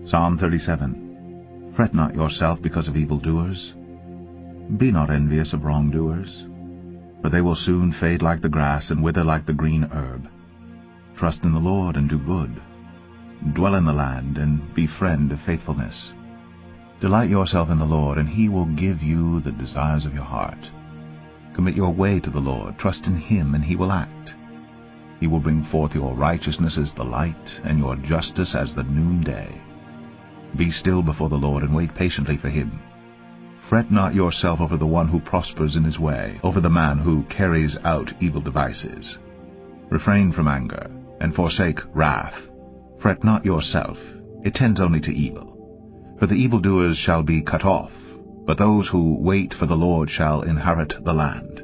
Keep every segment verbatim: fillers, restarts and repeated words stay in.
Psalm thirty-seven. Fret not yourself because of evildoers. Be not envious of wrongdoers, for they will soon fade like the grass and wither like the green herb. Trust in the Lord and do good. Dwell in the land and befriend faithfulness. Delight yourself in the Lord, and he will give you the desires of your heart. Commit your way to the Lord. Trust in him, and he will act. He will bring forth your righteousness as the light, and your justice as the noonday. Be still before the Lord, and wait patiently for him. Fret not yourself over the one who prospers in his way, over the man who carries out evil devices. Refrain from anger, and forsake wrath. Fret not yourself, it tends only to evil. For the evildoers shall be cut off, but those who wait for the Lord shall inherit the land.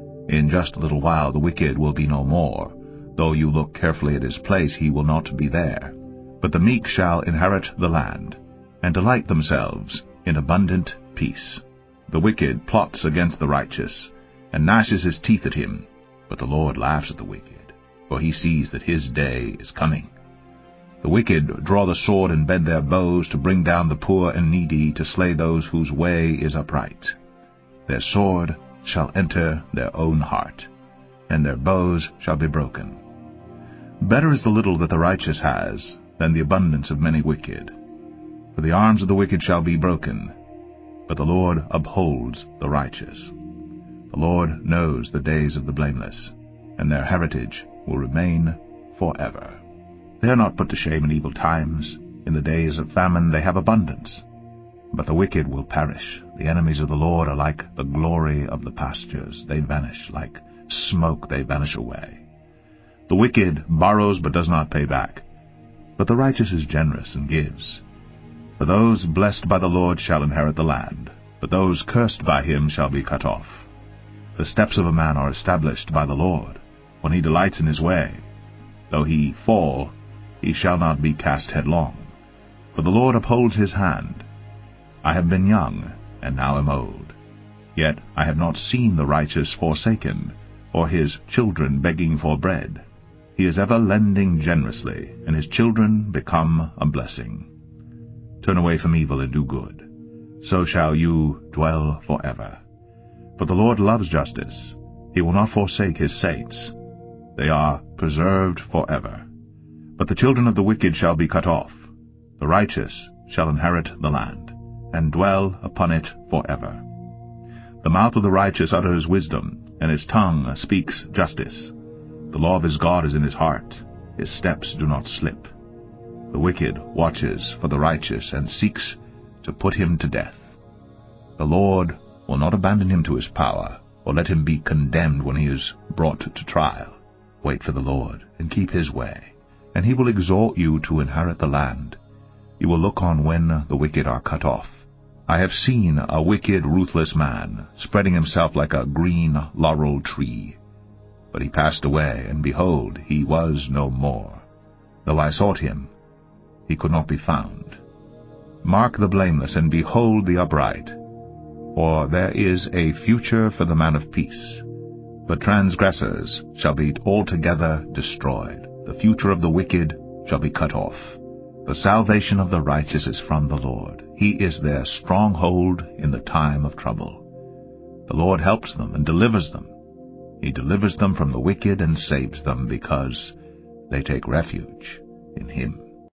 In just a little while the wicked will be no more. Though you look carefully at his place, he will not be there. But the meek shall inherit the land, and delight themselves in abundant peace. The wicked plots against the righteous, and gnashes his teeth at him. But the Lord laughs at the wicked, for he sees that his day is coming. The wicked draw the sword and bend their bows to bring down the poor and needy, to slay those whose way is upright. Their sword shall enter their own heart, and their bows shall be broken. Better is the little that the righteous has than the abundance of many wicked. For the arms of the wicked shall be broken, but the Lord upholds the righteous. The Lord knows the days of the blameless, and their heritage will remain forever. They are not put to shame in evil times. In the days of famine they have abundance. But the wicked will perish. The enemies of the Lord are like the glory of the pastures. They vanish. Like smoke they vanish away. The wicked borrows but does not pay back, but the righteous is generous and gives. For those blessed by the Lord shall inherit the land, but those cursed by him shall be cut off. The steps of a man are established by the Lord, when he delights in his way. Though he fall, he shall not be cast headlong, for the Lord upholds his hand. I have been young, and now am old, yet I have not seen the righteous forsaken, or his children begging for bread. He is ever lending generously, and his children become a blessing. Turn away from evil and do good, so shall you dwell forever. For the Lord loves justice. He will not forsake his saints. They are preserved forever. But the children of the wicked shall be cut off. The righteous shall inherit the land, and dwell upon it forever. The mouth of the righteous utters wisdom, and his tongue speaks justice. The law of his God is in his heart. His steps do not slip. The wicked watches for the righteous, and seeks to put him to death. The Lord will not abandon him to his power, or let him be condemned when he is brought to trial. Wait for the Lord, and keep his way, and he will exhort you to inherit the land. You will look on when the wicked are cut off. I have seen a wicked, ruthless man, spreading himself like a green laurel tree. But he passed away, and behold, he was no more. Though I sought him, he could not be found. Mark the blameless, and behold the upright, for there is a future for the man of peace. But transgressors shall be altogether destroyed. The future of the wicked shall be cut off. The salvation of the righteous is from the Lord. He is their stronghold in the time of trouble. The Lord helps them and delivers them. He delivers them from the wicked and saves them, because they take refuge in him.